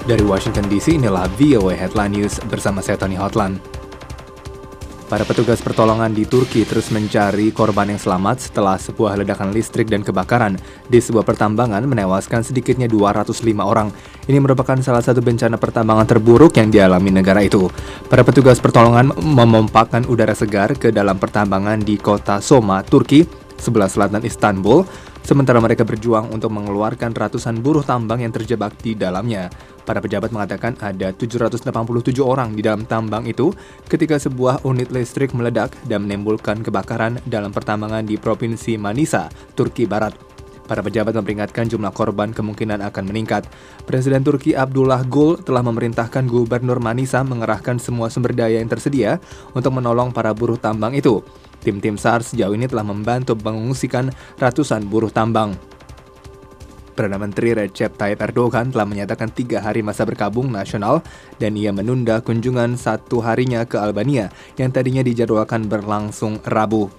Dari Washington DC, inilah VOA Headline News bersama saya Tony Hotlan. Para petugas pertolongan di Turki terus mencari korban yang selamat setelah sebuah ledakan listrik dan kebakaran di sebuah pertambangan menewaskan sedikitnya 205 orang. Ini merupakan salah satu bencana pertambangan terburuk yang dialami negara itu. Para petugas pertolongan memompakan udara segar ke dalam pertambangan di kota Soma, Turki, sebelah selatan Istanbul, sementara mereka berjuang untuk mengeluarkan ratusan buruh tambang yang terjebak di dalamnya. Para pejabat mengatakan ada 787 orang di dalam tambang itu ketika sebuah unit listrik meledak dan menimbulkan kebakaran dalam pertambangan di Provinsi Manisa, Turki Barat. Para pejabat memperingatkan jumlah korban kemungkinan akan meningkat. Presiden Turki Abdullah Gül telah memerintahkan Gubernur Manisa mengerahkan semua sumber daya yang tersedia untuk menolong para buruh tambang itu. Tim-tim SAR sejauh ini telah membantu mengungsikan ratusan buruh tambang. Perdana Menteri Recep Tayyip Erdogan telah menyatakan 3 hari masa berkabung nasional dan ia menunda kunjungan 1 harinya ke Albania yang tadinya dijadwalkan berlangsung Rabu.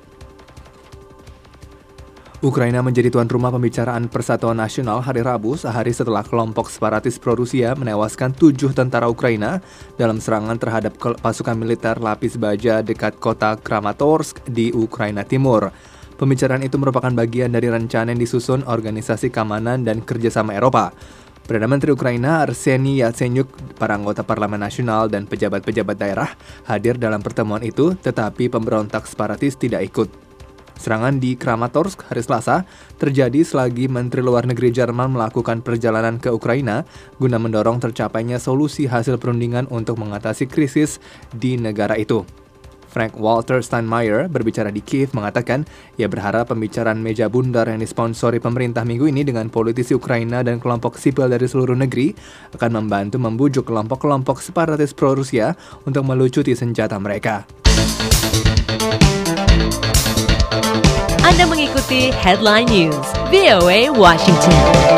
Ukraina menjadi tuan rumah pembicaraan Persatuan Nasional hari Rabu sehari setelah kelompok separatis pro-Rusia menewaskan 7 tentara Ukraina dalam serangan terhadap pasukan militer lapis baja dekat kota Kramatorsk di Ukraina Timur. Pembicaraan itu merupakan bagian dari rencana yang disusun Organisasi Keamanan dan Kerjasama Eropa. Perdana Menteri Ukraina Arseniy Yatsenyuk, para anggota Parlemen Nasional dan pejabat-pejabat daerah hadir dalam pertemuan itu, tetapi pemberontak separatis tidak ikut. Serangan di Kramatorsk hari Selasa terjadi selagi Menteri Luar Negeri Jerman melakukan perjalanan ke Ukraina guna mendorong tercapainya solusi hasil perundingan untuk mengatasi krisis di negara itu. Frank-Walter Steinmeier berbicara di Kiev mengatakan ia berharap pembicaraan meja bundar yang disponsori pemerintah minggu ini dengan politisi Ukraina dan kelompok sipil dari seluruh negeri akan membantu membujuk kelompok-kelompok separatis pro-Rusia untuk melucuti senjata mereka. Anda mengikuti Headline News, VOA Washington.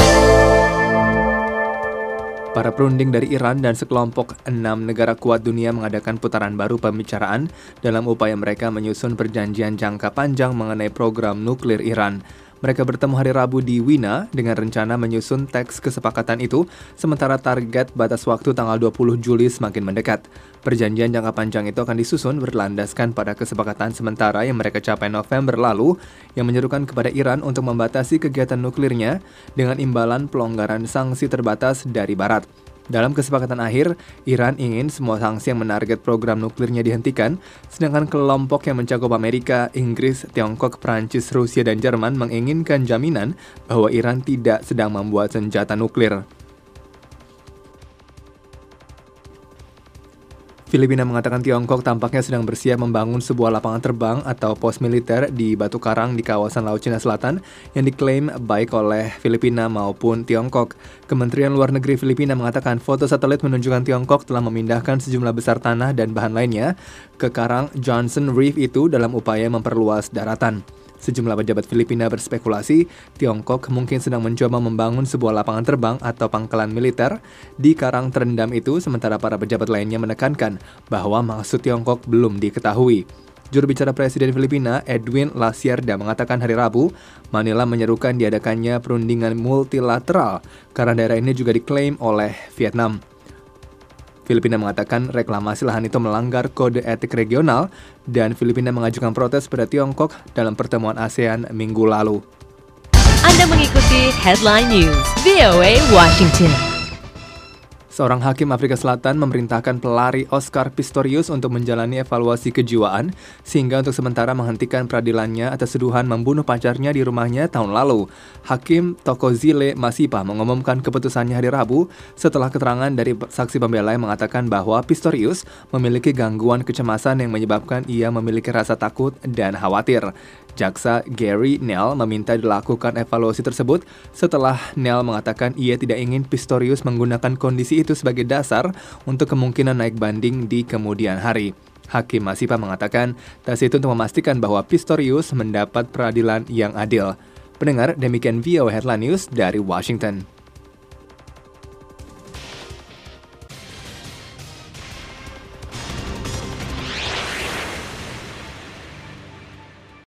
Para perunding dari Iran dan sekelompok 6 negara kuat dunia mengadakan putaran baru pembicaraan dalam upaya mereka menyusun perjanjian jangka panjang mengenai program nuklir Iran. Mereka bertemu hari Rabu di Wina dengan rencana menyusun teks kesepakatan itu, sementara target batas waktu tanggal 20 Juli semakin mendekat. Perjanjian jangka panjang itu akan disusun berlandaskan pada kesepakatan sementara yang mereka capai November lalu, yang menyerukan kepada Iran untuk membatasi kegiatan nuklirnya dengan imbalan pelonggaran sanksi terbatas dari Barat. Dalam kesepakatan akhir, Iran ingin semua sanksi yang menarget program nuklirnya dihentikan, sedangkan kelompok yang mencakup Amerika, Inggris, Tiongkok, Prancis, Rusia, dan Jerman menginginkan jaminan bahwa Iran tidak sedang membuat senjata nuklir. Filipina mengatakan Tiongkok tampaknya sedang bersiap membangun sebuah lapangan terbang atau pos militer di Batu Karang di kawasan Laut Cina Selatan yang diklaim baik oleh Filipina maupun Tiongkok. Kementerian Luar Negeri Filipina mengatakan foto satelit menunjukkan Tiongkok telah memindahkan sejumlah besar tanah dan bahan lainnya ke Karang Johnson Reef itu dalam upaya memperluas daratan. Sejumlah pejabat Filipina berspekulasi Tiongkok mungkin sedang mencoba membangun sebuah lapangan terbang atau pangkalan militer di karang terendam itu, sementara para pejabat lainnya menekankan bahwa maksud Tiongkok belum diketahui. Juru bicara Presiden Filipina, Edwin Lasierda, mengatakan hari Rabu, Manila menyerukan diadakannya perundingan multilateral karena daerah ini juga diklaim oleh Vietnam. Filipina mengatakan reklamasi lahan itu melanggar kode etik regional dan Filipina mengajukan protes pada Tiongkok dalam pertemuan ASEAN minggu lalu. Anda mengikuti Headline News, VOA Washington. Seorang hakim Afrika Selatan memerintahkan pelari Oscar Pistorius untuk menjalani evaluasi kejiwaan sehingga untuk sementara menghentikan peradilannya atas tuduhan membunuh pacarnya di rumahnya tahun lalu. Hakim Thokozile Masipa mengumumkan keputusannya hari Rabu setelah keterangan dari saksi pembela yang mengatakan bahwa Pistorius memiliki gangguan kecemasan yang menyebabkan ia memiliki rasa takut dan khawatir. Jaksa Gary Nell meminta dilakukan evaluasi tersebut setelah Nell mengatakan ia tidak ingin Pistorius menggunakan kondisi itu sebagai dasar untuk kemungkinan naik banding di kemudian hari. Hakim Masipa mengatakan tes itu untuk memastikan bahwa Pistorius mendapat peradilan yang adil. Pendengar, demikian VOA Headline News dari Washington.